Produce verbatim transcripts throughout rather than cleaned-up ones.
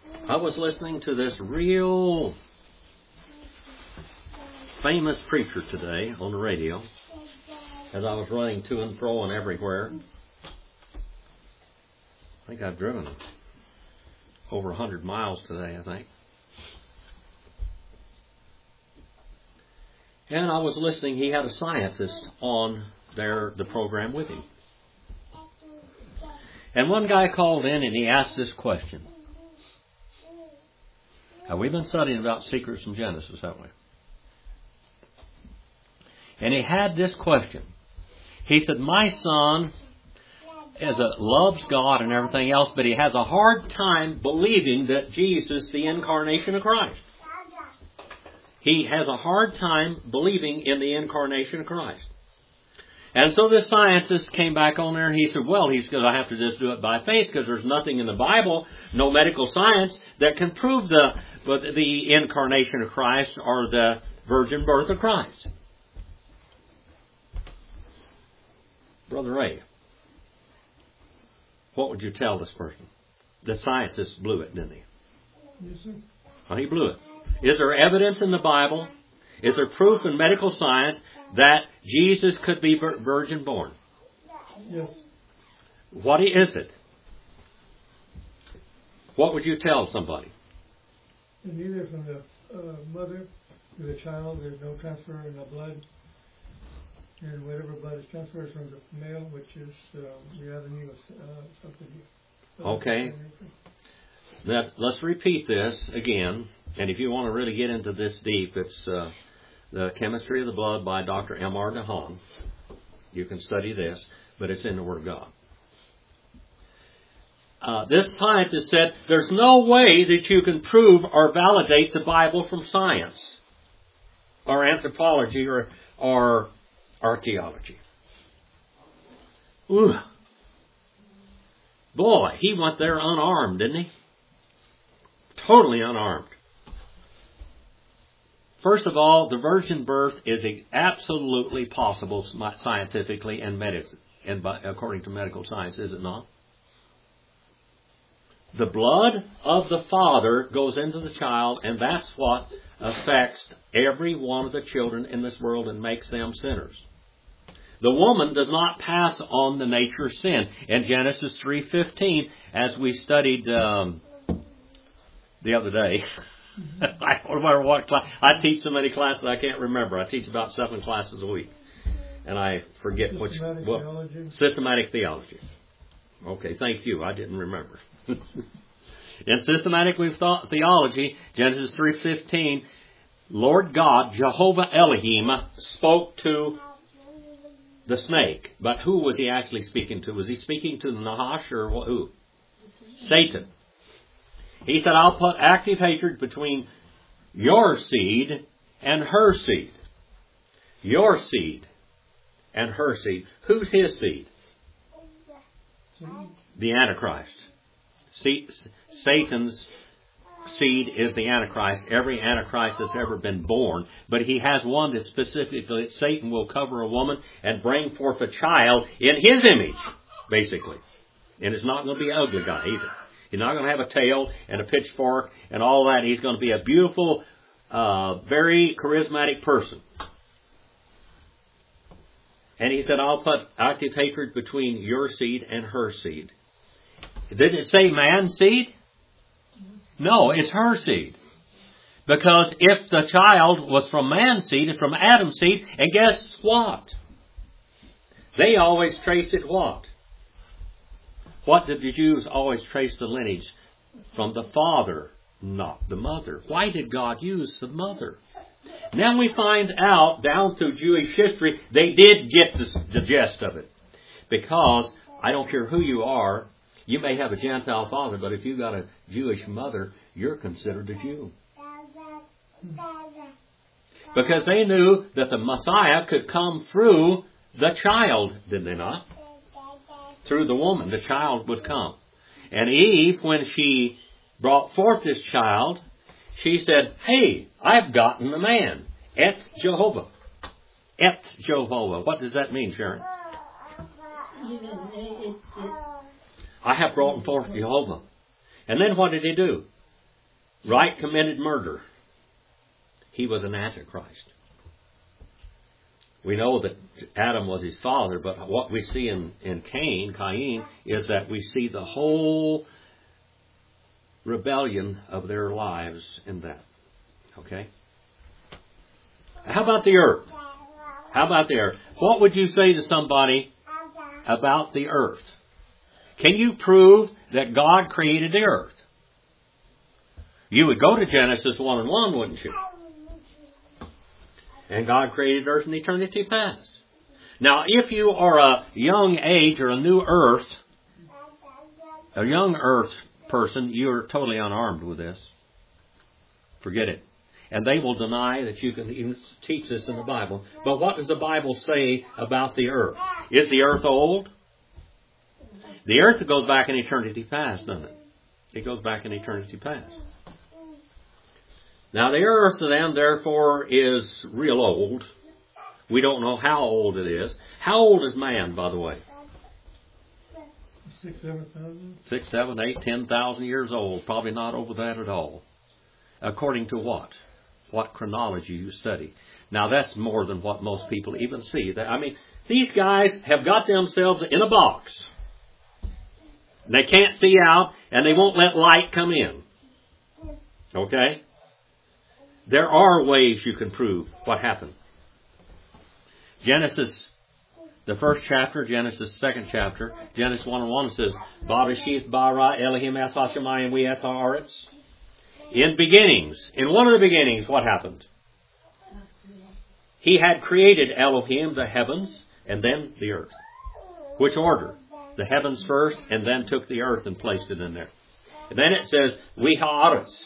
I was listening to this real famous preacher today on the radio as I was running to and fro and everywhere. I think I've driven over one hundred miles today, I think. And I was listening. He had a scientist on there, the program with him. And one guy called in and he asked this question. Now, we've been studying about secrets in Genesis, haven't we? And he had this question. He said, my son is a, loves God and everything else, but he has a hard time believing that Jesus is the incarnation of Christ. He has a hard time believing in the incarnation of Christ. And so this scientist came back on there and he said, well, he's going to have to just do it by faith because there's nothing in the Bible, no medical science, that can prove the, the incarnation of Christ or the virgin birth of Christ. Brother Ray, what would you tell this person? The scientist blew it, didn't he? Yes, sir. Well, he blew it. Is there evidence in the Bible? Is there proof in medical science that Jesus could be virgin born? Yes. What is it? What would you tell somebody? And neither from the uh, mother to the child, there's no transfer in the blood. And whatever blood is transferred from the male, which is um, the avenue of uh, something. Okay. That, let's repeat this again. And if you want to really get into this deep, it's uh, The Chemistry of the Blood by Doctor M R DeHaan. You can study this, but it's in the Word of God. Uh, this scientist said, there's no way that you can prove or validate the Bible from science or anthropology or, or archaeology. Ooh. Boy, he went there unarmed, didn't he? Totally unarmed. First of all, the virgin birth is absolutely possible scientifically and medicine, and by, according to medical science, is it not? The blood of the father goes into the child, and that's what affects every one of the children in this world and makes them sinners. The woman does not pass on the nature of sin. In Genesis three fifteen, as we studied um, the other day, I don't remember what class. I teach so many classes I can't remember. I teach about seven classes a week. And I forget which. Systematic Well, theology. Systematic theology. Okay, thank you. I didn't remember. In systematic theology, Genesis three fifteen, Lord God, Jehovah Elohim, spoke to the snake. But who was he actually speaking to? Was he speaking to the Nahash or who? Satan. He said, I'll put active hatred between your seed and her seed. Your seed and her seed. Who's his seed? The Antichrist. See, Satan's seed is the Antichrist. Every Antichrist that's ever been born. But he has one that specifically, Satan will cover a woman and bring forth a child in his image, basically. And it's not going to be an ugly guy either. He's not going to have a tail and a pitchfork and all that. He's going to be a beautiful, uh, very charismatic person. And he said, I'll put active hatred between your seed and her seed. Did it say man's seed? No, it's her seed. Because if the child was from man's seed and from Adam's seed, and guess what? They always traced it what? What did the Jews always trace the lineage? From the father, not the mother. Why did God use the mother? Then we find out, down through Jewish history, they did get the, the gist of it. Because, I don't care who you are, you may have a Gentile father, but if you've got a Jewish mother, you're considered a Jew. Because they knew that the Messiah could come through the child, did they not? Through the woman, the child would come. And Eve, when she brought forth this child, she said, hey, I've gotten a man. Et Jehovah. Et Jehovah. What does that mean, Sharon? I have brought forth Jehovah. And then what did he do? Wright committed murder. He was an Antichrist. We know that Adam was his father, but what we see in, in Cain, Cain, is that we see the whole rebellion of their lives in that. Okay? How about the earth? How about the earth? What would you say to somebody about the earth? Can you prove that God created the earth? You would go to Genesis one and one, wouldn't you? And God created earth in eternity past. Now, if you are a young age or a new earth, a young earth person, you're totally unarmed with this. Forget it. And they will deny that you can even teach this in the Bible. But what does the Bible say about the earth? Is the earth old? The earth goes back in eternity past, doesn't it? It goes back in eternity past. Now the earth then, therefore, is real old. We don't know how old it is. How old is man, by the way? Six, seven thousand. Six, seven, eight, ten thousand years old. Probably not over that at all. According to what? What chronology you study. Now that's more than what most people even see. I mean, these guys have got themselves in a box. They can't see out, and they won't let light come in. Okay? There are ways you can prove what happened. Genesis, the first chapter, Genesis second chapter, Genesis one and one says, Barashith bara Elohim eth hashamayim we eth haaretz. In beginnings, in one of the beginnings, what happened? He had created Elohim, the heavens, and then the earth. Which order? The heavens first, and then took the earth and placed it in there. And then it says, we haaretz.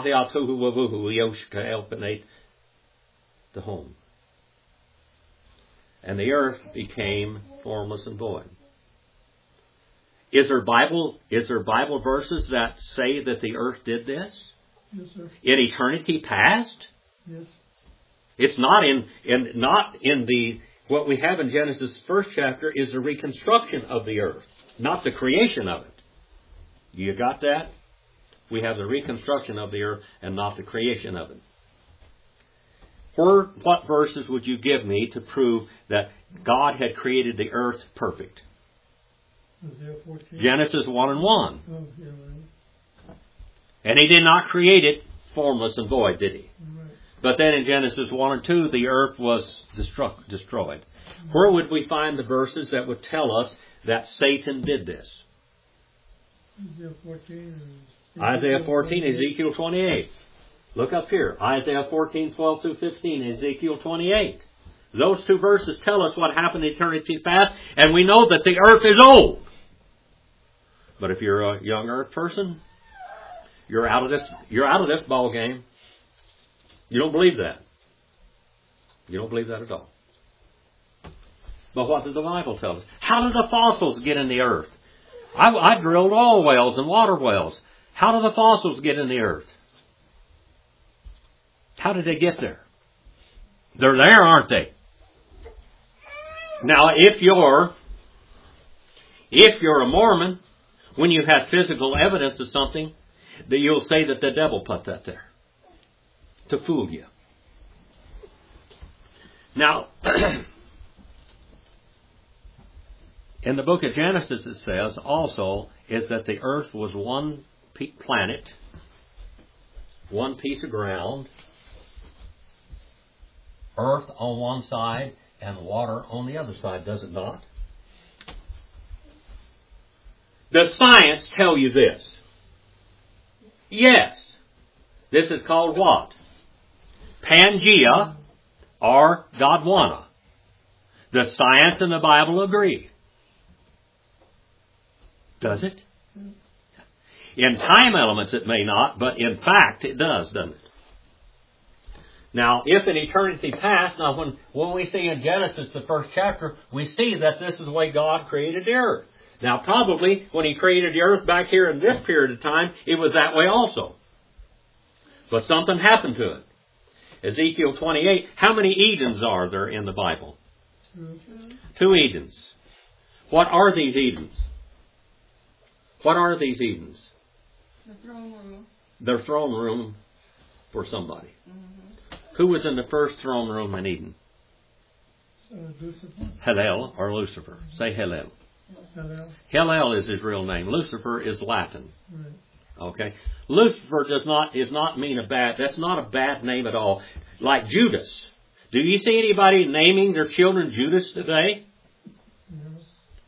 The home. And the earth became formless and void. Is there Bible, is there Bible verses that say that the earth did this? Yes, sir. In eternity past? Yes. It's not in, in not in the what we have in Genesis first chapter is the reconstruction of the earth, not the creation of it. You got that? We have the reconstruction of the earth and not the creation of it. Where, what verses would you give me to prove that God had created the earth perfect? Isaiah fourteen. Genesis one and one. Oh, yeah, right. And He did not create it formless and void, did He? Right. But then in Genesis one and two, the earth was destru- destroyed. Where would we find the verses that would tell us that Satan did this? Isaiah fourteen. And Isaiah fourteen, Ezekiel twenty-eight. Look up here. Isaiah fourteen, twelve through fifteen, Ezekiel twenty-eight. Those two verses tell us what happened in eternity past, and we know that the earth is old. But if you're a young earth person, you're out of this, you're out of this ball game. You don't believe that. You don't believe that at all. But what does the Bible tell us? How did the fossils get in the earth? I, I drilled oil wells and water wells. How do the fossils get in the earth? How did they get there? They're there, aren't they? Now, if you're, if you're a Mormon, when you have physical evidence of something, that you'll say that the devil put that there to fool you. Now, in the book of Genesis it says also is that the earth was one planet, one piece of ground, earth on one side and water on the other side, does it not? Does science tell you this? Yes. This is called what? Pangea or Godwana. The science and the Bible agree. Does it? In time elements it may not, but in fact it does, doesn't it? Now, if in eternity past, now when, when we see in Genesis, the first chapter, we see that this is the way God created the earth. Now, probably when He created the earth back here in this period of time, it was that way also. But something happened to it. Ezekiel twenty-eight, how many Edens are there in the Bible? Two. Two Edens. What are these Edens? What are these Edens? The throne room. their throne room for somebody. Mm-hmm. Who was in the first throne room in Eden? Uh, Lucifer. Hillel or Lucifer. Say Hillel. Hillel. Hillel is his real name. Lucifer is Latin. Right. Okay. Lucifer does not is not mean a bad. That's not a bad name at all. Like Judas. Do you see anybody naming their children Judas today? Yes.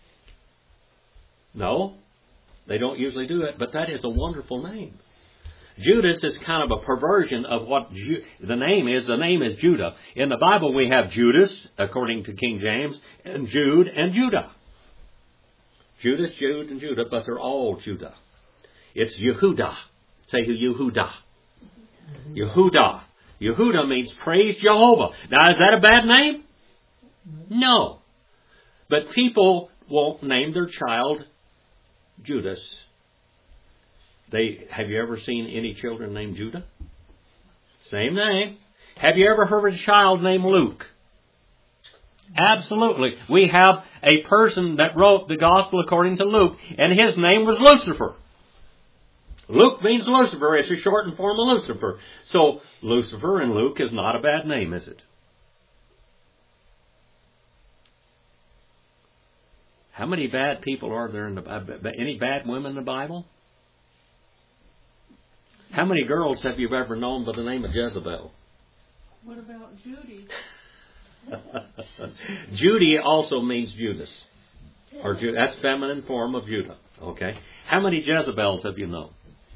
No. They don't usually do it, but that is a wonderful name. Judas is kind of a perversion of what Ju- the name is. The name is Judah. In the Bible we have Judas, according to King James, and Jude and Judah. Judas, Jude, and Judah, but they're all Judah. It's Yehudah. Say Yehudah. Yehudah. Yehudah means praise Jehovah. Now, is that a bad name? No. But people won't name their child Judas. They have you ever seen any children named Judah? Same name. Have you ever heard of a child named Luke? Absolutely. We have a person that wrote the gospel according to Luke, and his name was Lucifer. Luke means Lucifer. It's a shortened form of Lucifer. So Lucifer and Luke is not a bad name, is it? How many bad people are there in the Bible? Any bad women in the Bible? How many girls have you ever known by the name of Jezebel? What about Judy? Judy also means Judas. Or Ju- that's feminine form of Judah. Okay. How many Jezebels have you known?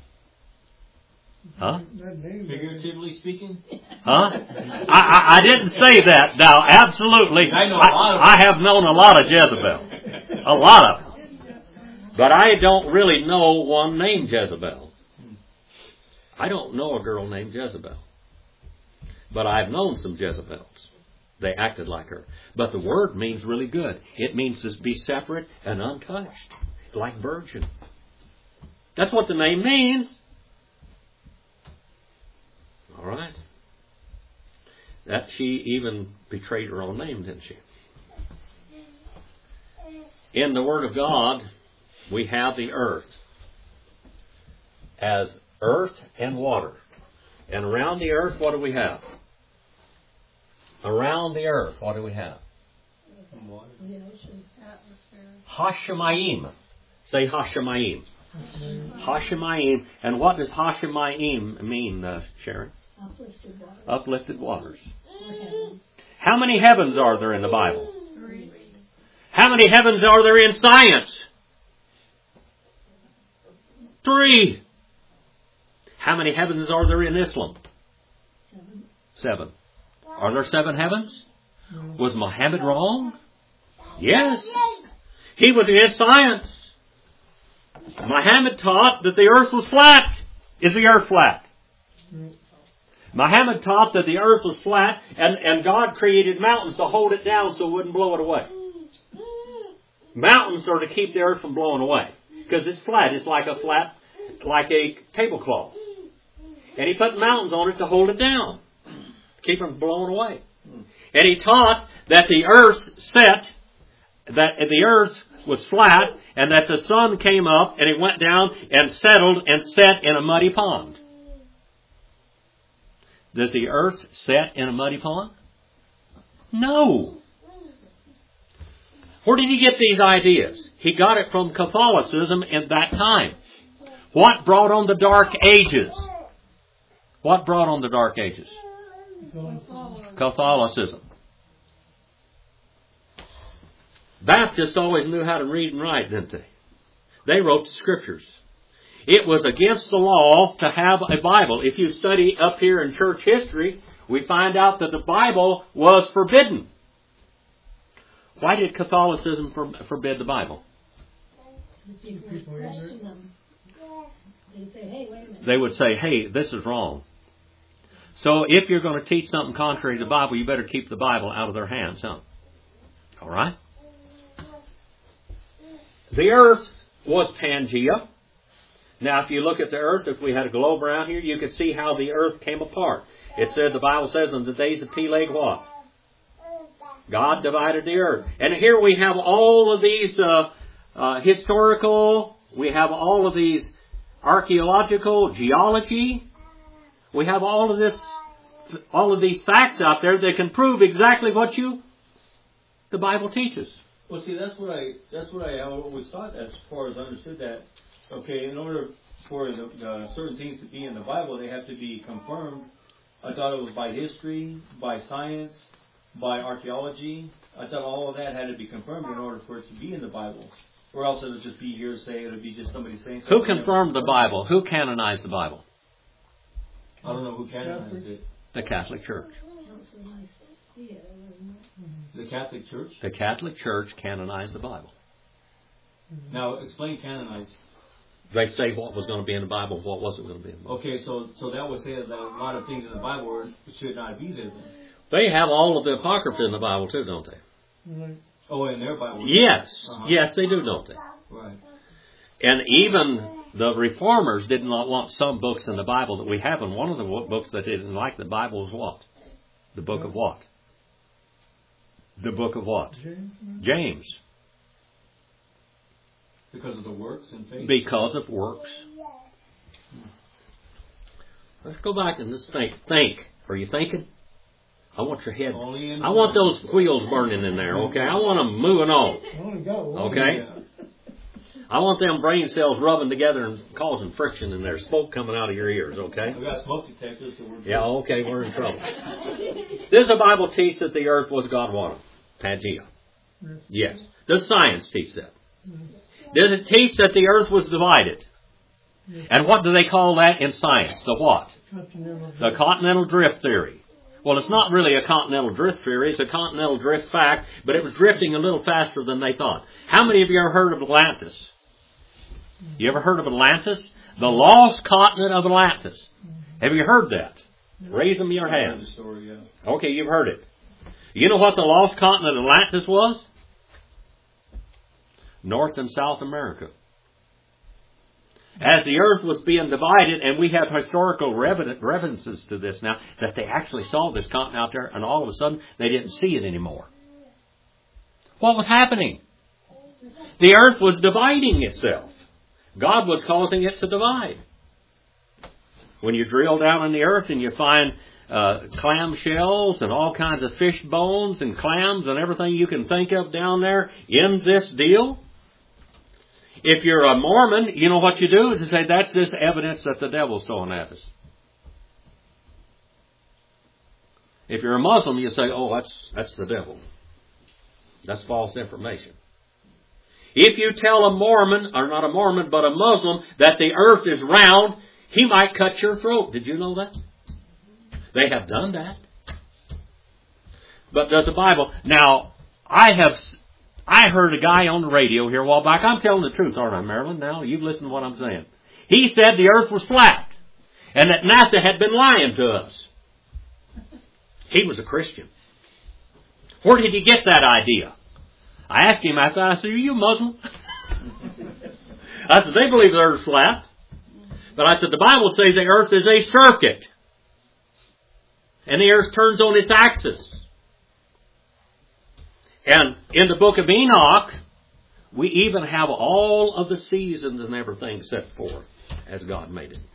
Huh? That name. Figuratively speaking? Huh? I, I, I didn't say that. Now, absolutely. I know a lot of I, I have known a lot of Jezebel. A lot of them. But I don't really know one named Jezebel. I don't know a girl named Jezebel. But I've known some Jezebels. They acted like her. But the word means really good. It means to be separate and untouched. Like virgin. That's what the name means. All right. That she even betrayed her own name, didn't she? In the Word of God, we have the earth as earth and water. And around the earth, what do we have? Around the earth, what do we have? The ocean, atmosphere. Hashemayim. Say Hashemayim. Hashemayim. And what does Hashemayim mean, uh, Sharon? Uplifted waters. Uplifted waters. Heaven. How many heavens are there in the Bible? Three. How many heavens are there in science? Three. How many heavens are there in Islam? Seven. Seven. Are there seven heavens? Was Muhammad wrong? Yes. He was against science. Muhammad taught that the earth was flat. Is the earth flat? Muhammad taught that the earth was flat and, and God created mountains to hold it down so it wouldn't blow it away. Mountains are to keep the earth from blowing away. Because it's flat. It's like a flat, like a tablecloth. And he put mountains on it to hold it down. Keep them blowing away. And he taught that the earth set, that the earth was flat, and that the sun came up and it went down and settled and set in a muddy pond. Does the earth set in a muddy pond? No. Where did he get these ideas? He got it from Catholicism in that time. What brought on the Dark Ages? What brought on the Dark Ages? Catholicism. Baptists always knew how to read and write, didn't they? They wrote the scriptures. It was against the law to have a Bible. If you study up here in church history, we find out that the Bible was forbidden. Why did Catholicism for, forbid the Bible? People would question them. They'd say, hey, wait a minute. They would say, hey, this is wrong. So if you're going to teach something contrary to the Bible, you better keep the Bible out of their hands, huh? All right? The earth was Pangea. Now, if you look at the earth, if we had a globe around here, you could see how the earth came apart. It said, the Bible says, in the days of Peleg, what? God divided the earth. And here we have all of these uh, uh, historical, we have all of these archaeological geology. We have all of this, all of these facts out there that can prove exactly what you, the Bible teaches. Well, see, that's what I that's what I always thought as far as I understood that. Okay, in order for the, the certain things to be in the Bible, they have to be confirmed. I thought it was by history, by science, by archaeology. I thought all of that had to be confirmed in order for it to be in the Bible. Or else it would just be hearsay. It would be just somebody saying something. Who confirmed the Bible? Who canonized the Bible? I don't know who canonized it. The Catholic Church. The Catholic Church? The Catholic Church canonized the Bible. Now, explain canonized. They say what was going to be in the Bible, what wasn't going to be in the Bible. Okay, so so that would say that a lot of things in the Bible should not be there then. They have all of the Apocrypha in the Bible too, don't they? Right. Oh, in their Bible? Yes. Uh-huh. Yes, they do, don't they? Right. And even the Reformers did not want some books in the Bible that we have. And one of the books that they didn't like the Bible was what? The book of what? The book of what? James. James. Because of the works and faith? Because of works. Let's go back and just think. Think. Are you thinking? I want your head. I want those wheels burning in there, okay? I want them moving on. Only got one. Okay? I want them brain cells rubbing together and causing friction in there. Smoke coming out of your ears, okay? I've got smoke detectors. So we're yeah, okay, we're in trouble. Does the Bible teach that the earth was God water? Pangea. Yes. Does science teach that? Does it teach that the earth was divided? And what do they call that in science? The what? The continental drift theory. Well, it's not really a continental drift theory. It's a continental drift fact, but it was drifting a little faster than they thought. How many of you ever heard of Atlantis? You ever heard of Atlantis? The lost continent of Atlantis. Have you heard that? Raise them your hands. Okay, you've heard it. You know what the lost continent of Atlantis was? North and South America. As the earth was being divided, and we have historical references to this now, that they actually saw this continent out there, and all of a sudden they didn't see it anymore. What was happening? The earth was dividing itself. God was causing it to divide. When you drill down in the earth and you find uh, clam shells and all kinds of fish bones and clams and everything you can think of down there in this deal, if you're a Mormon, you know what you do is you say, that's this evidence that the devil's throwing at us. If you're a Muslim, you say, oh, that's that's the devil. That's false information. If you tell a Mormon, or not a Mormon, but a Muslim, that the earth is round, he might cut your throat. Did you know that? They have done that. But does the Bible... Now, I have... I heard a guy on the radio here a while back. I'm telling the truth, aren't I, Marilyn? Now, you've listened to what I'm saying. He said the earth was flat. And that NASA had been lying to us. He was a Christian. Where did he get that idea? I asked him after, I said, are you Muslim? I said, they believe the earth is flat. But I said, the Bible says the earth is a circuit. And the earth turns on its axis. And in the book of Enoch, we even have all of the seasons and everything set forth as God made it.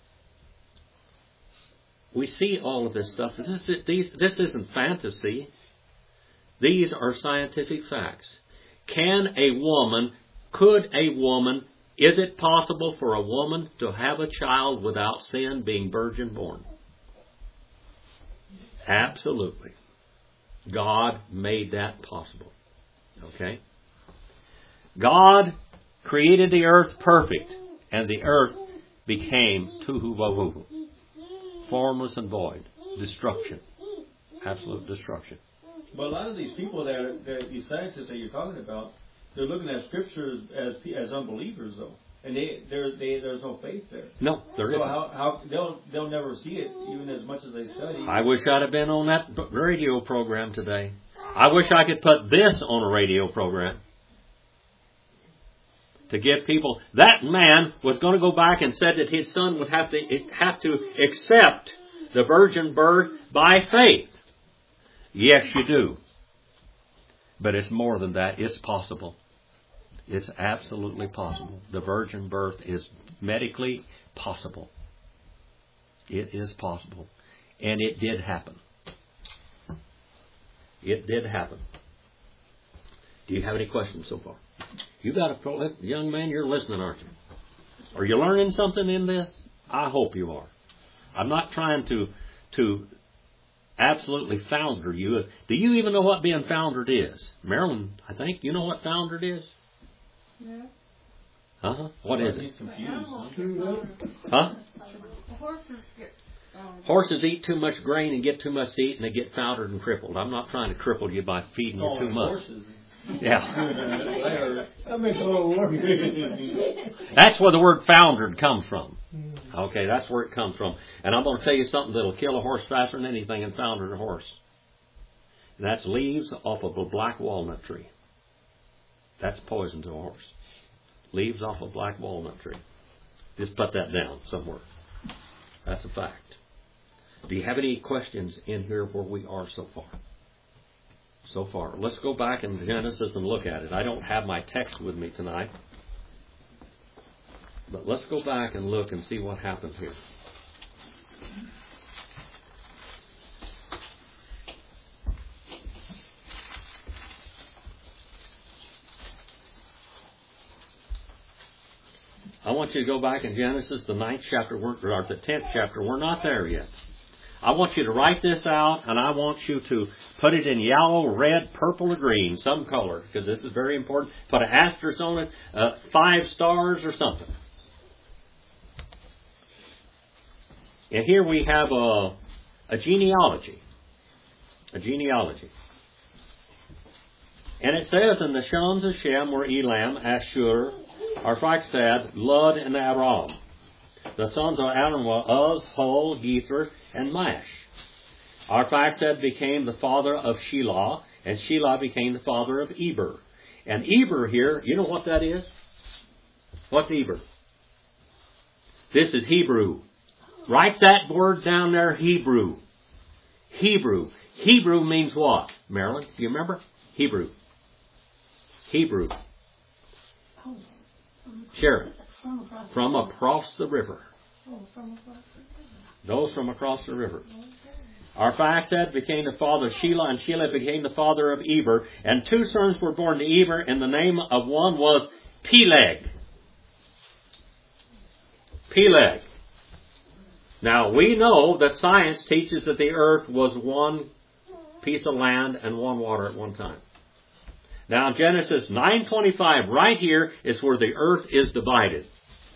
We see all of this stuff. This, is, these, this isn't fantasy. These are scientific facts. Can a woman, could a woman, is it possible for a woman to have a child without sin, being virgin born? Absolutely. God made that possible. Okay? God created the earth perfect, and the earth became tohu bohu, formless and void, destruction, absolute destruction. But a lot of these people that, are, that these scientists that you're talking about, they're looking at scriptures as as unbelievers, though, and they, they there's no faith there. No, there so isn't. how how they'll they'll never see it, even as much as they study. I wish I'd have been on that radio program today. I wish I could put this on a radio program to give people. That man was going to go back and said that his son would have to have to accept the virgin birth by faith. Yes, you do. But it's more than that. It's possible. It's absolutely possible. The virgin birth is medically possible. It is possible. And it did happen. It did happen. Do you have any questions so far? You got a young man, you're listening, aren't you? Are you learning something in this? I hope you are. I'm not trying to to absolutely founder you. Do you even know what being foundered is? Marilyn, I think you know what foundered is? Yeah. Uh-huh. What is it? He's confused. Huh? Horses get... Um, Horses eat too much grain and get too much to eat, and they get foundered and crippled. I'm not trying to cripple you by feeding you Oh, too much. horses. Yeah. That makes a little work. That's where the word foundered comes from. Okay, that's where it comes from. And I'm going to tell you something that'll kill a horse faster than anything and foundered a horse. And that's leaves off of a black walnut tree. That's poison to a horse. Leaves off a black walnut tree. Just put that down somewhere. That's a fact. Do you have any questions in here where we are so far? So far. Let's go back in Genesis and look at it. I don't have my text with me tonight. But let's go back and look and see what happened here. I want you to go back in Genesis, the ninth chapter, or the tenth chapter. We're not there yet. I want you to write this out, and I want you to put it in yellow, red, purple, or green, some color, because this is very important. Put an asterisk on it, uh, five stars or something. And here we have a, a genealogy. A genealogy. And it says, and the sons of Shem were Elam, Ashur, Arphaxad, Lud, and Aram. The sons of Aram were Uz, Hul, Gether, and Mash. Arphaxad became the father of Shelah, and Shelah became the father of Eber. And Eber here, you know what that is? What's Eber? This is Hebrew. Write that word down there, Hebrew. Hebrew. Hebrew means what, Marilyn? Do you remember? Hebrew. Hebrew. Sharon. From across the river. Those from across the river. Arphaxad became the father of Shelah, and Shelah became the father of Eber. And two sons were born to Eber, and the name of one was Peleg. Peleg. Now, we know that science teaches that the earth was one piece of land and one water at one time. Now, in Genesis nine twenty-five, right here is where the earth is divided.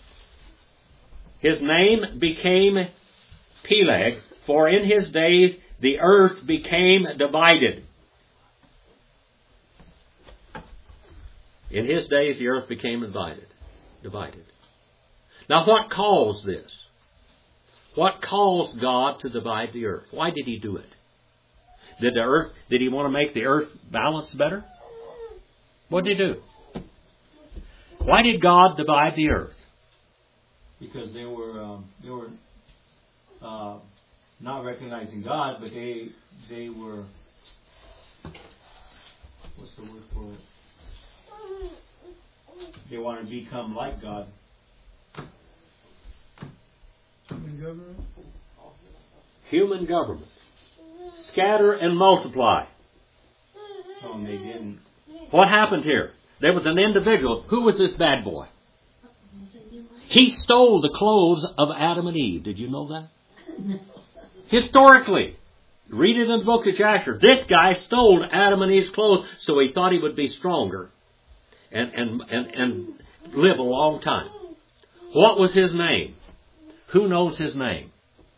His name became Peleg, for in his days the earth became divided. In his days the earth became divided. Divided. Now, what caused this? What caused God to divide the earth? Why did He do it? Did the earth? Did He want to make the earth balance better? What did He do? Why did God divide the earth? Because they were um, they were uh, not recognizing God, but they they were what's the word for it? They wanted to become like God. Human government. Human government. Scatter and multiply. Oh, and they didn't. What happened here? There was an individual. Who was this bad boy? He stole the clothes of Adam and Eve. Did you know that? Historically. Read it in the book of Jasher. This guy stole Adam and Eve's clothes so he thought he would be stronger and, and, and, and live a long time. What was his name? Who knows his name?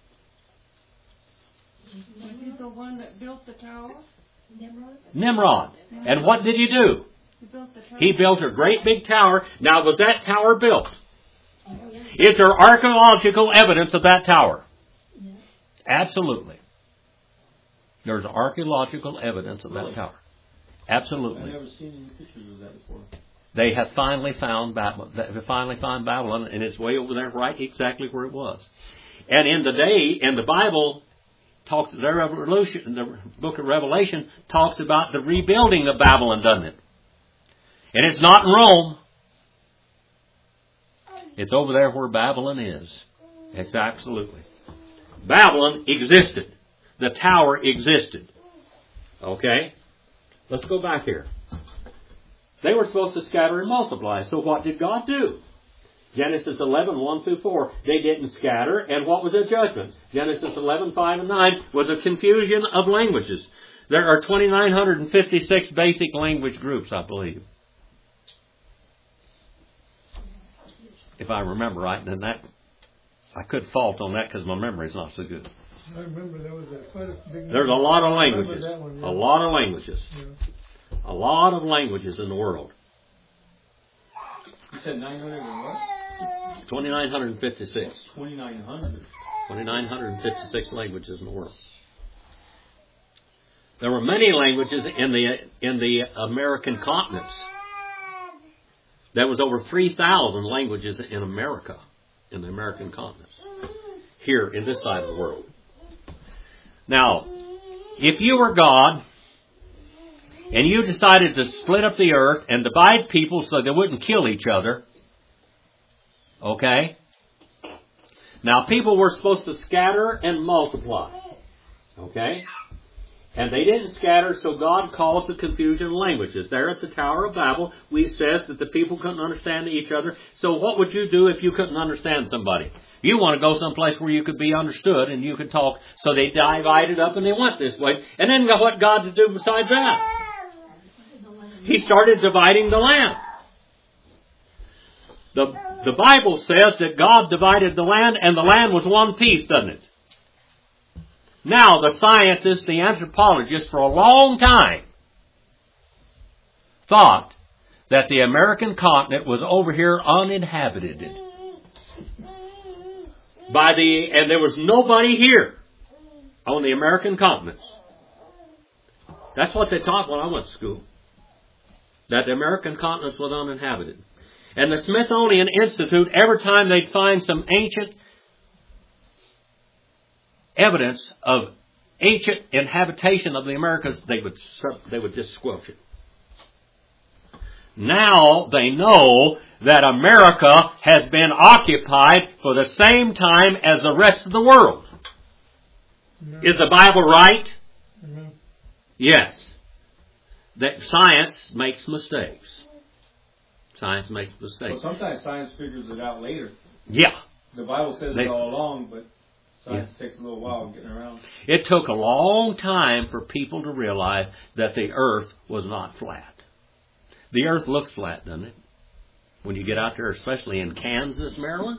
Was he the one that built the tower? Nimrod. Nimrod. And what did he do? He built the tower. He built a great big tower. Now, was that tower built? Oh, yeah. Is there archaeological evidence of that tower? Yeah. Absolutely. There's archaeological evidence of that tower. Absolutely. I've never seen any pictures of that before. They have finally found Babylon. They have finally found Babylon, and it's way over there, right exactly where it was. And in the day, in the Bible, talks the revolution. The book of Revelation talks about the rebuilding of Babylon, doesn't it? And it's not in Rome. It's over there where Babylon is. It's absolutely. Babylon existed. The tower existed. Okay? Let's go back here. They were supposed to scatter and multiply. So what did God do? Genesis eleven, one through four. They didn't scatter. And what was the judgment? Genesis eleven, five and nine was a confusion of languages. There are two thousand nine hundred fifty-six basic language groups, I believe. If I remember right, then that, I could fault on that because my memory's not so good. I remember there was a quite a big. There's a lot of languages. One, yeah. A lot of languages. Yeah. A lot of languages in the world. You said nine hundred and what? two thousand nine hundred fifty-six. twenty-nine hundred. two thousand nine hundred fifty-six languages in the world. There were many languages in the in the American continents. There was over three thousand languages in America, in the American continents, here in this side of the world. Now, if you were God, and you decided to split up the earth and divide people so they wouldn't kill each other, okay? Now, people were supposed to scatter and multiply, okay? And they didn't scatter, so God caused the confusion of languages. There at the Tower of Babel, we says that the people couldn't understand each other. So what would you do if you couldn't understand somebody? You want to go someplace where you could be understood and you could talk. So they divided up and they went this way. And then what God to do besides that? He started dividing the land. The, the Bible says that God divided the land and the land was one piece, doesn't it? Now, the scientists, the anthropologists, for a long time, thought that the American continent was over here uninhabited. By the, and there was nobody here on the American continent. That's what they taught when I went to school. That the American continent was uninhabited. And the Smithsonian Institute, every time they'd find some ancient evidence of ancient inhabitation of the Americas, they would they would just squelch it. Now they know that America has been occupied for the same time as the rest of the world. No. Is the Bible right? No. Yes. That science makes mistakes. Science makes mistakes. Well, sometimes science figures it out later. Yeah. The Bible says they, it all along, but science yeah. takes a little while getting around. It took a long time for people to realize that the earth was not flat. The earth looks flat, doesn't it? When you get out there, especially in Kansas, Maryland.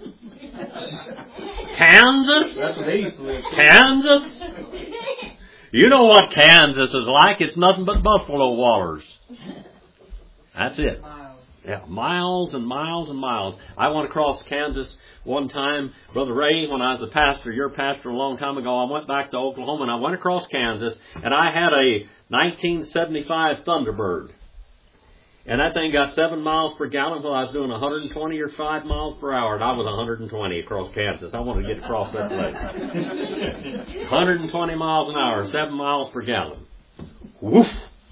Kansas? That's where they used to live. Kansas? You know what Kansas is like. It's nothing but buffalo wallers. That's it. Yeah, miles and miles and miles. I went across Kansas one time, Brother Ray, when I was a pastor, your pastor a long time ago. I went back to Oklahoma and I went across Kansas, and I had a nineteen seventy-five Thunderbird. And that thing got seven miles per gallon while I was doing one hundred twenty or five miles per hour, and I was one hundred twenty across Kansas. I wanted to get across that place. one hundred twenty miles an hour, seven miles per gallon. Woof!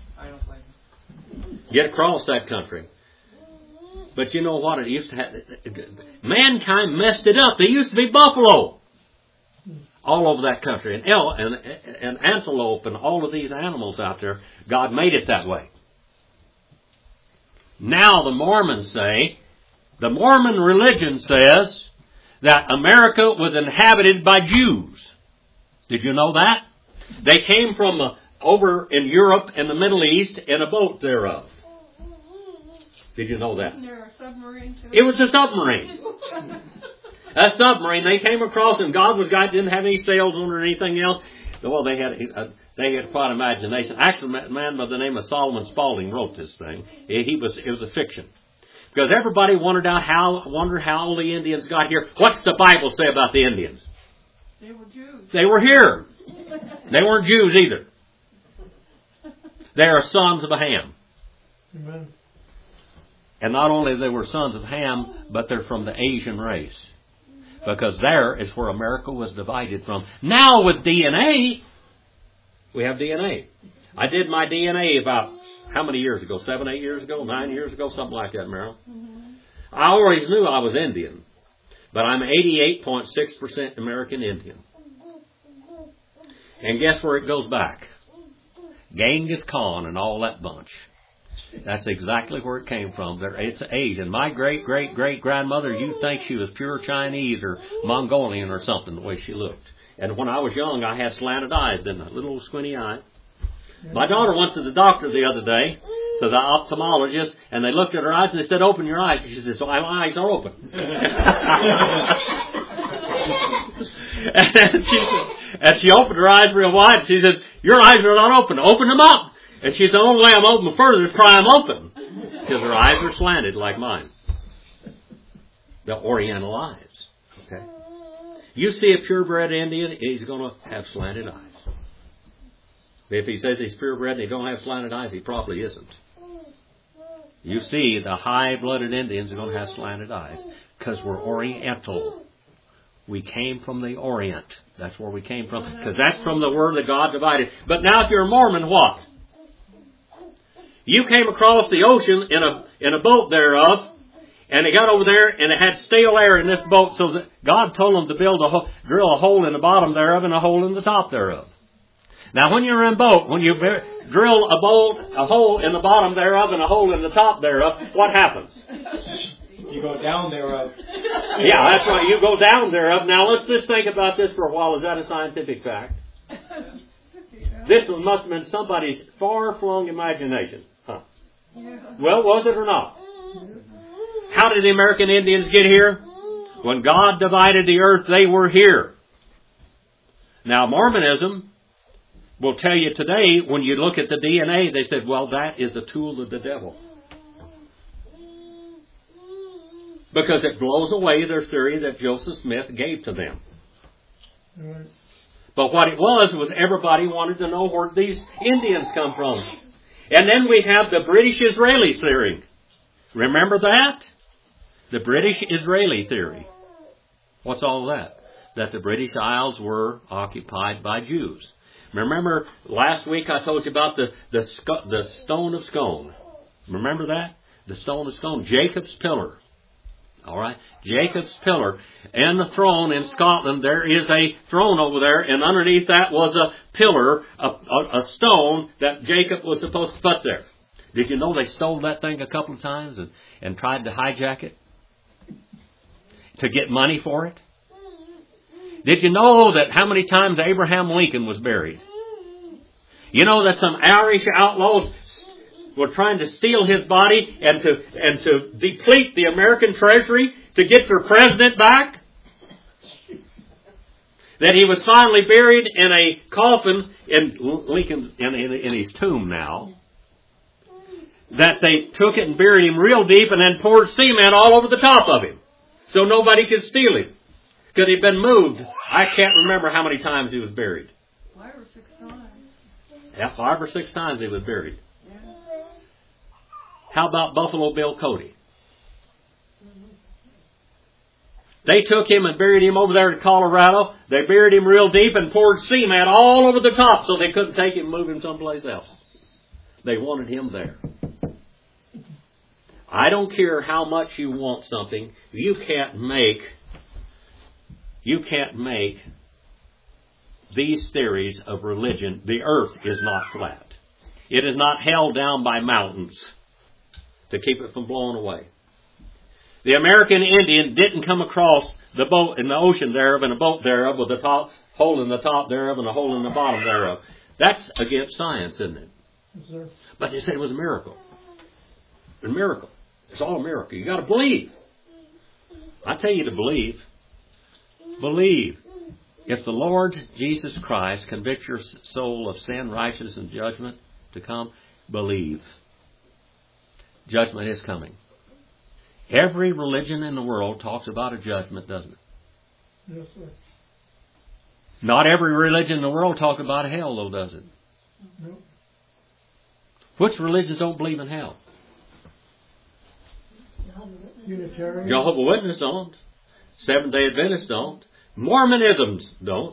Get across that country. But you know what? It used to have, mankind messed it up. There used to be buffalo all over that country, and el, and, and antelope, and all of these animals out there. God made it that way. Now the Mormons say, the Mormon religion says that America was inhabited by Jews. Did you know that? They came from uh, over in Europe and the Middle East in a boat thereof. Did you know that? Isn't there a submarine too? It was a submarine. A submarine. They came across, and God was God, didn't have any sails on or anything else. Well, they had uh, they had quite imagination. Actually, a man by the name of Solomon Spaulding wrote this thing. He was it was a fiction, because everybody wondered out how wondered how the Indians got here. What's the Bible say about the Indians? They were Jews. They were here. They weren't Jews either. They are sons of Ham. Amen. And not only they were sons of Ham, but they're from the Asian race. Because there is where America was divided from. Now with D N A, we have D N A. I did my D N A about, how many years ago? Seven, eight years ago? Nine years ago? Something like that, Meryl. Mm-hmm. I always knew I was Indian. But I'm eighty-eight point six percent American Indian. And guess where it goes back? Genghis Khan and all that bunch. That's exactly where it came from. There, it's Asian. My great, great, great grandmother, you'd think she was pure Chinese or Mongolian or something, the way she looked. And when I was young, I had slanted eyes, didn't I? Little squinty eye. My daughter went to the doctor the other day, to the ophthalmologist, and they looked at her eyes and they said, "Open your eyes." She said, "So my eyes are open." and, she said, and she opened her eyes real wide. She said, "Your eyes are not open. Open them up." And she said, "The only way I'm open further is pry them open." Because her eyes are slanted like mine. The Oriental eyes. Okay. You see a purebred Indian, he's going to have slanted eyes. If he says he's purebred and he don't have slanted eyes, he probably isn't. You see, the high-blooded Indians are going to have slanted eyes because we're Oriental. We came from the Orient. That's where we came from. Because that's from the word that God divided. But now if you're a Mormon, what? You came across the ocean in a in a boat thereof, and they got over there, and it had stale air in this boat, so that God told them to build a ho- drill a hole in the bottom thereof and a hole in the top thereof. Now, when you're in a boat, when you drill a boat, a hole in the bottom thereof and a hole in the top thereof, what happens? You go down thereof. Yeah, that's right. You go down thereof. Now, let's just think about this for a while. Is that a scientific fact? This must have been somebody's far-flung imagination. Huh? Well, was it or not? How did the American Indians get here? When God divided the earth, they were here. Now, Mormonism will tell you today, when you look at the D N A, they said, well, that is a tool of the devil. Because it blows away their theory that Joseph Smith gave to them. Right. But what it was, was everybody wanted to know where these Indians come from. And then we have the British-Israeli theory. Remember that? The British-Israeli theory. What's all that? That the British Isles were occupied by Jews. Remember, last week I told you about the, the, the stone of Scone. Remember that? The stone of Scone. Jacob's pillar. All right? Jacob's pillar. And the throne in Scotland, there is a throne over there, and underneath that was a pillar, a, a, a stone that Jacob was supposed to put there. Did you know they stole that thing a couple of times and, and tried to hijack it? To get money for it? Did you know that how many times Abraham Lincoln was buried? You know that some Irish outlaws were trying to steal his body and to and to deplete the American treasury to get their president back? That he was finally buried in a coffin in Lincoln in, in, in his tomb now. That they took it and buried him real deep and then poured cement all over the top of him. So nobody could steal him. Because he'd been moved. I can't remember how many times he was buried. Five or six times. Yeah, five or six times he was buried. Yeah. How about Buffalo Bill Cody? They took him and buried him over there in Colorado. They buried him real deep and poured cement all over the top so they couldn't take him and move him someplace else. They wanted him there. I don't care how much you want something. You can't make, you can't make these theories of religion. The earth is not flat. It is not held down by mountains to keep it from blowing away. The American Indian didn't come across the boat in the ocean thereof and a boat thereof with a top, hole in the top thereof and a hole in the bottom thereof. That's against science, isn't it? Yes, sir. But they said it was a miracle. A miracle. It's all a miracle. You got to believe. I tell you to believe. Believe. If the Lord Jesus Christ convicts your soul of sin, righteousness, and judgment to come, believe. Judgment is coming. Every religion in the world talks about a judgment, doesn't it? Yes, sir. Not every religion in the world talks about hell, though, does it? No. Which religions don't believe in hell? Unitarian. Jehovah's Witnesses don't. Seventh-day Adventists don't. Mormonisms don't.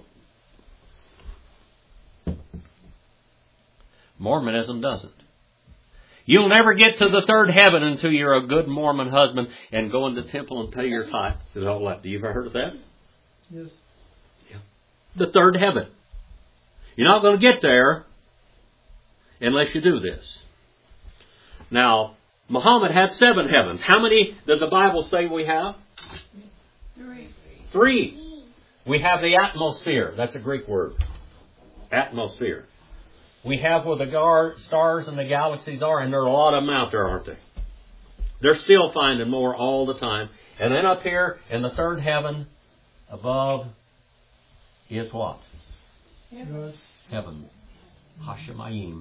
Mormonism doesn't. You'll never get to the third heaven until you're a good Mormon husband and go in the temple and pay your tithes and all that. Do you ever heard of that? Yes. Yeah. The third heaven. You're not going to get there unless you do this. Now, Muhammad had seven heavens. How many does the Bible say we have? Three. Three. We have the atmosphere. That's a Greek word. Atmosphere. We have where the gar- stars and the galaxies are, and there are a lot of them out there, aren't they? They're still finding more all the time. And then up here in the third heaven, above, is what? Yes. Heaven. Hashemayim.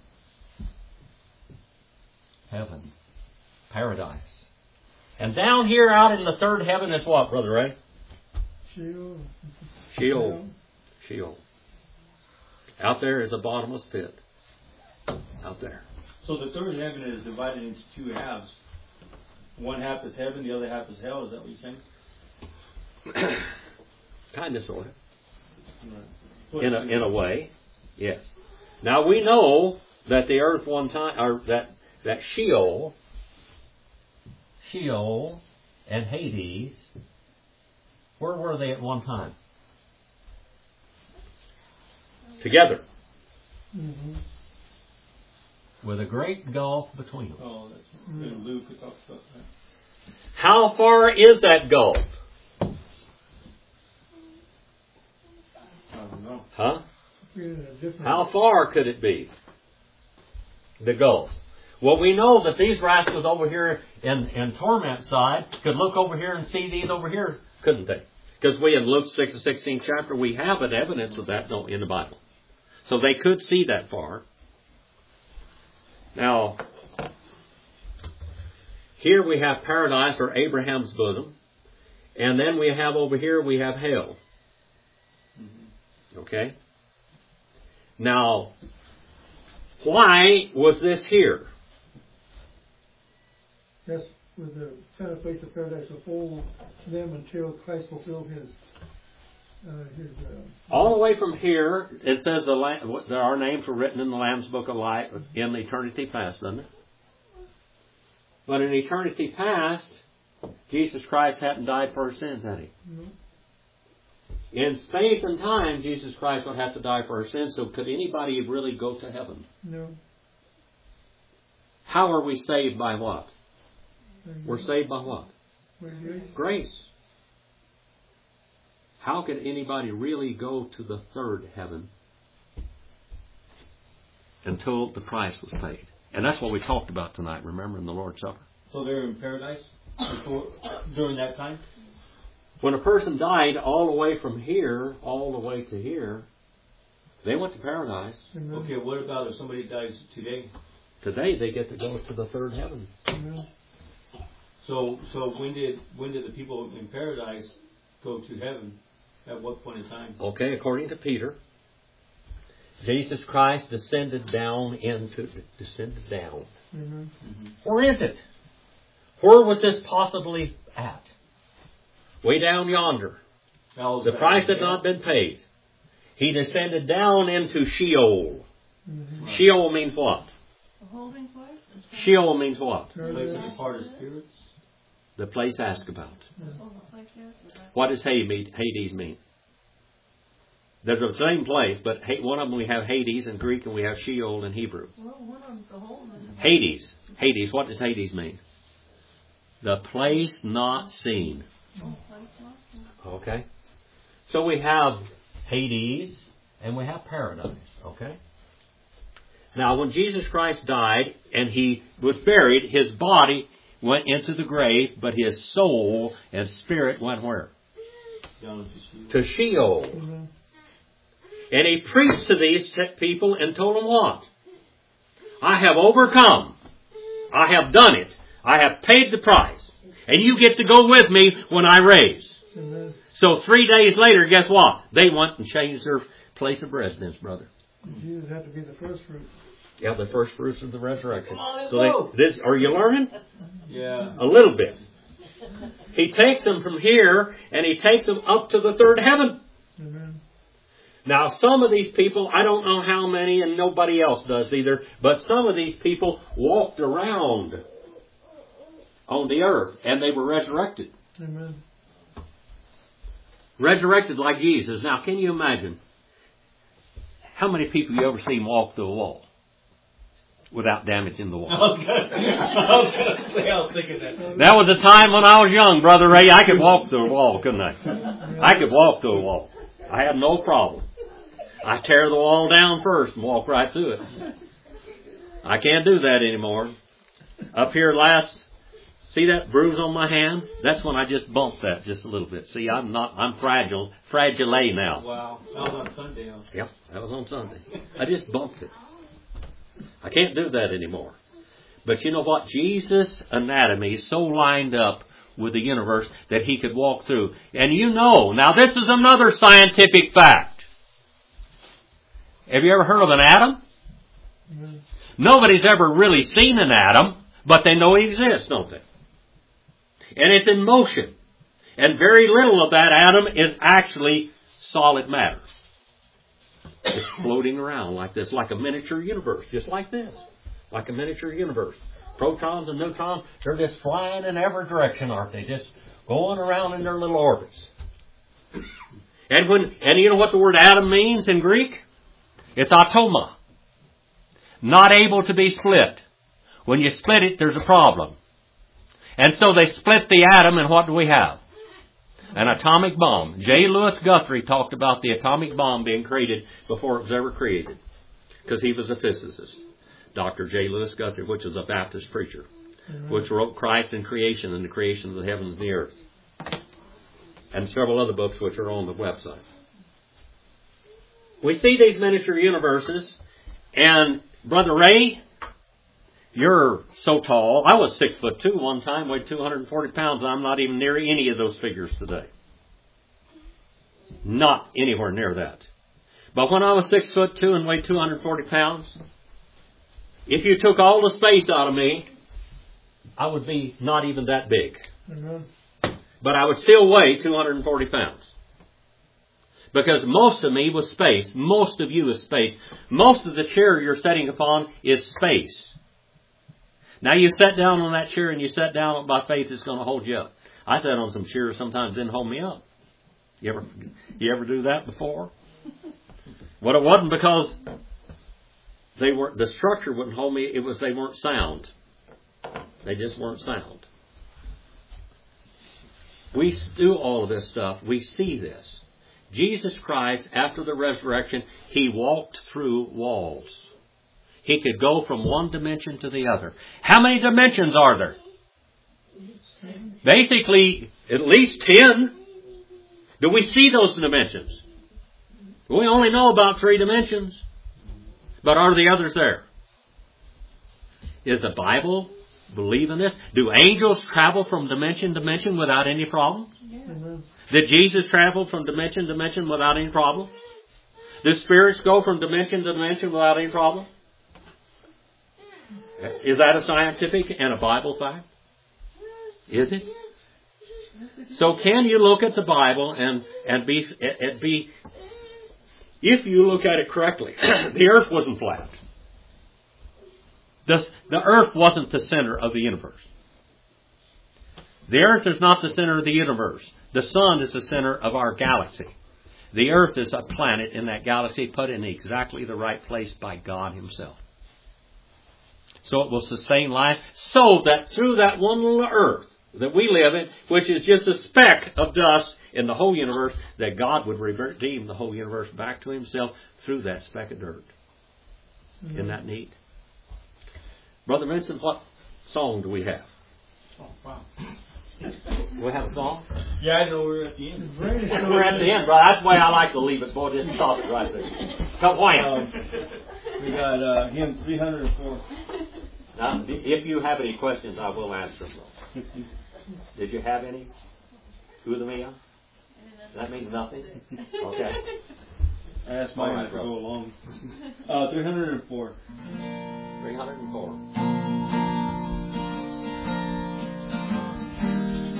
Heaven. Paradise. And down here out in the third heaven is what, Brother Ray? Sheol. Sheol. Sheol. Out there is a bottomless pit. Out there. So the third heaven is divided into two halves. One half is heaven, the other half is hell. Is that what you're saying? Kind of, sort of. Right. In a, in a way, yes. Now we know that the earth one time, or that, that Sheol, Sheol and Hades, where were they at one time? Together. Mm-hmm. With a great gulf between them. Oh, that's right. Mm-hmm. Luke talks about that. How far is that gulf? I don't know. Huh? Yeah, How far could it be? The gulf. Well, we know that these rascals over here in, in torment side could look over here and see these over here, couldn't they? Because we in Luke six, the sixteenth chapter, we have an evidence of that no, in the Bible. So they could see that far. Now, here we have paradise, or Abraham's bosom. And then we have over here, we have hell. Okay? Now, why was this here? That's with the kind of place of paradise to hold them until Christ fulfilled his uh, his. Uh, All the way from here, it says the Lamb, there are names were written in the Lamb's Book of Life in eternity past, doesn't it? But in eternity past, Jesus Christ hadn't died for our sins, had he? no. In space and time, Jesus Christ would have to die for our sins. So could anybody really go to heaven? No. How are we saved by what? Thank We're you. saved by what? By grace. Grace. How could anybody really go to the third heaven until the price was paid? And that's what we talked about tonight, remember, in the Lord's Supper. So they're in paradise before, during that time? When a person died all the way from here, all the way to here, they went to paradise. Amen. Okay, what about if somebody dies today? Today they get to go to the third heaven. Amen. So, so when did when did the people in paradise go to heaven? At what point in time? Okay, according to Peter, Jesus Christ descended down into descended down. Amen. Mm-hmm. Where is it? Where was this possibly at? Way down yonder. The price had not been paid. He descended down into Sheol. Mm-hmm. Sheol means what? A holding place? Sheol means what? Place of departed spirits. The place asked about. Oh, the place is? Is that- What does Hades mean? They're the same place, but one of them we have Hades in Greek and we have Sheol in Hebrew. Well, one of them's the holding. Hades. Hades. What does Hades mean? The place not seen. Oh, place not seen. Okay. So we have Hades and we have paradise. Okay. Now, when Jesus Christ died and he was buried, his body went into the grave, but his soul and spirit went where? Down to Sheol. To Sheol. Amen. And he preached to these people and told them what? I have overcome. I have done it. I have paid the price. And you get to go with me when I raise. Amen. So three days later, guess what? They went and changed their place of residence, brother. Jesus had to be the first fruit. Yeah, the first fruits of the resurrection. on, So go. they, this, are you learning? Yeah. A little bit. He takes them from here and he takes them up to the third heaven. Amen. Now, some of these people, I don't know how many, and nobody else does either, but some of these people walked around on the earth, and they were resurrected. Amen. Resurrected like Jesus. Now, can you imagine how many people you ever seen walk through a wall without damaging the wall? I was gonna, I was gonna say, I was thinking that. That was the time when I was young, Brother Ray. I could walk through a wall, couldn't I? I could walk through a wall. I had no problem. I tear the wall down first and walk right through it. I can't do that anymore. Up here last, see that bruise on my hand? That's when I just bumped that just a little bit. See, I'm not, I'm fragile, fragile now. Wow. That was on Sunday. Huh? Yep, that was on Sunday. I just bumped it. I can't do that anymore. But you know what? Jesus' anatomy is so lined up with the universe that he could walk through. And you know, now this is another scientific fact. Have you ever heard of an atom? Mm-hmm. Nobody's ever really seen an atom, but they know he exists, don't they? And it's in motion. And very little of that atom is actually solid matter. It's floating around like this, like a miniature universe, just like this. Like a miniature universe. Protons and neutrons, they're just flying in every direction, aren't they? Just going around in their little orbits. And when, and you know what the word atom means in Greek? It's atoma. Not able to be split. When you split it, there's a problem. And so they split the atom, and what do we have? An atomic bomb. J. Lewis Guthrie talked about the atomic bomb being created before it was ever created. Because he was a physicist. Doctor J. Lewis Guthrie, which was a Baptist preacher. Mm-hmm. Which wrote Christ and Creation and the Creation of the Heavens and the Earth. And several other books which are on the website. We see these miniature universes, and Brother Ray, you're so tall. I was six foot two one time, weighed two hundred forty pounds, and I'm not even near any of those figures today. Not anywhere near that. But when I was six foot two and weighed two hundred forty pounds, if you took all the space out of me, I would be not even that big. Mm-hmm. But I would still weigh two hundred forty pounds. Because most of me was space. Most of you is space. Most of the chair you're sitting upon is space. Now you sat down on that chair and you sat down by faith it's going to hold you up. I sat on some chairs sometimes didn't hold me up. You ever, you ever do that before? Well, it wasn't because they were, the structure wouldn't hold me. It was they weren't sound. They just weren't sound. We do all of this stuff. We see this. Jesus Christ, after the resurrection, He walked through walls. He could go from one dimension to the other. How many dimensions are there? Basically, at least ten. Do we see those dimensions? We only know about three dimensions. But are the others there? Is the Bible believe in this? Do angels travel from dimension to dimension without any problem? Yeah. Did Jesus travel from dimension to dimension without any problem? Do spirits go from dimension to dimension without any problem? Is that a scientific and a Bible fact? Is it? So can you look at the Bible and, and be, and be, if you look at it correctly, the earth wasn't flat. The, the earth wasn't the center of the universe. The earth is not the center of the universe. The sun is the center of our galaxy. The earth is a planet in that galaxy put in exactly the right place by God Himself. So it will sustain life so that through that one little earth that we live in, which is just a speck of dust in the whole universe, that God would redeem the whole universe back to Himself through that speck of dirt. Mm-hmm. Isn't that neat? Brother Vincent, what song do we have? Oh, wow. We have a song? Yeah, I know we're at the end. We're at the end, brother. That's the way I like to leave it, boy. Just stop it right there. Come on. Um, we got uh, hymn three hundred four. Now, if you have any questions, I will answer them. Did you have any? Who the meal? That means nothing? Okay. I asked mine right, to go along. Uh, three hundred four. three hundred four.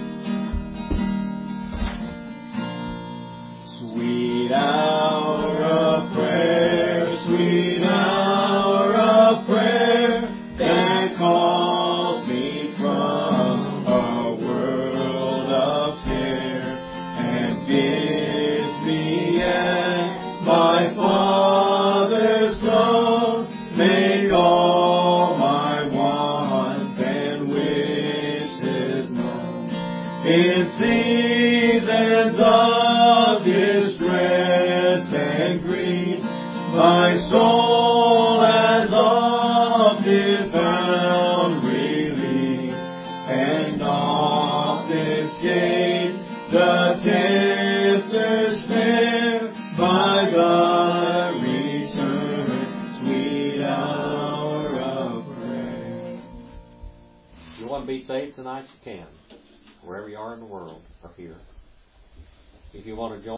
Sweet hour In seasons of distress and grief, my soul has often found relief, and oft escaped the tempter's snare. My God, return, sweet hour of prayer. If you want to be saved tonight, you can. Wherever you are in the world, or here. If you want to join